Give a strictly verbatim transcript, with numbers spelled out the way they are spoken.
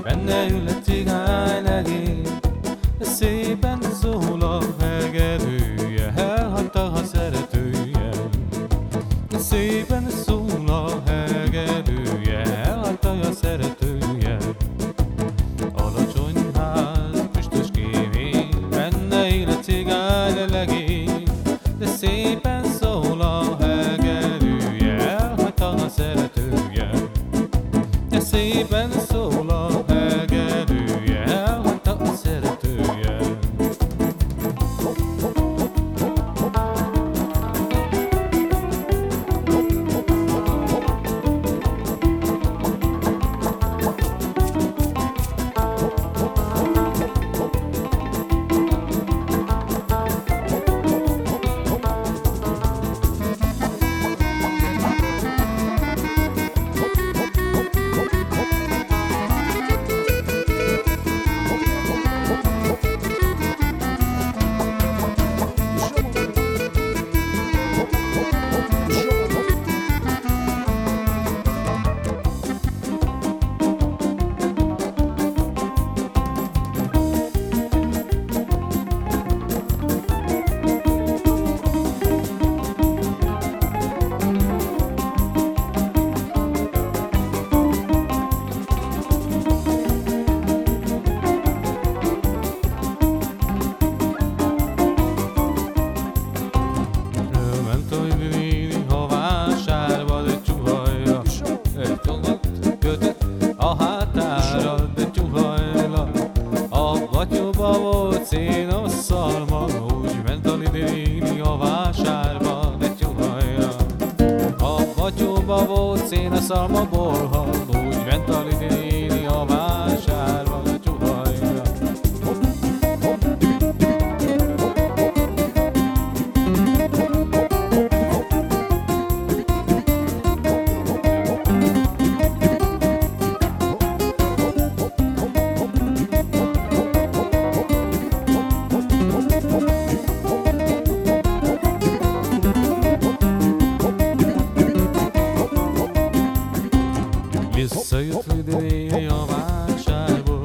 benne ül egy cigány legény, szépen szól a hegedűje, elhagyta a szeretője. Szépen szól a hegedűje, elhagyta a szeretője. Alacsony ház, füstös kémény, benne él egy cigány legény, de szépen szól a hegedűje, elhagyta a szeretője. De szépen szól a hegedűje, elhagyta a szeretője. Batyóba volt szénos szalma, úgy ment a Lidéni a vásárba, de tyuhajra. A batyóba volt szénos szalma bolha, úgy ment a Lidéni a vásárba, de tyuhajra. Visszajött Lidéni a vásárból,